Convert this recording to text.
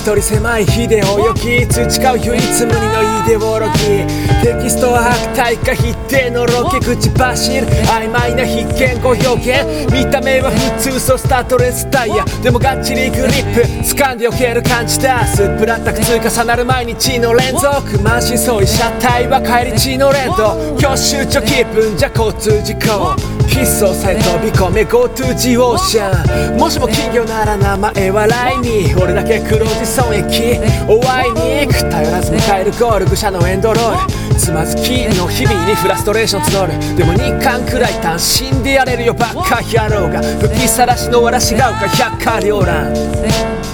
人狭い秀をき培う唯一無二のイデオロギー。テキストは悪態か否定のロケ口走る曖昧な必見語表現。見た目は普通そうスタッドレスタイヤでもがっちりグリップ掴んでおける感じだ。スープラッタク積重なる毎日の連続。満身創痍車体は帰り血の連動。今日集中気分じゃ交通事故必須さえ飛び込め Go to the ocean。 もしも金魚なら名前笑いに俺だけ黒字損益お会いに行く。頼らず迎えるゴール愚者のエンドロール。つまずきの日々にフラストレーション募る。でも日韓くらい単身でやれるよバカ野郎が。吹きさらしの嵐が丘百花繚乱。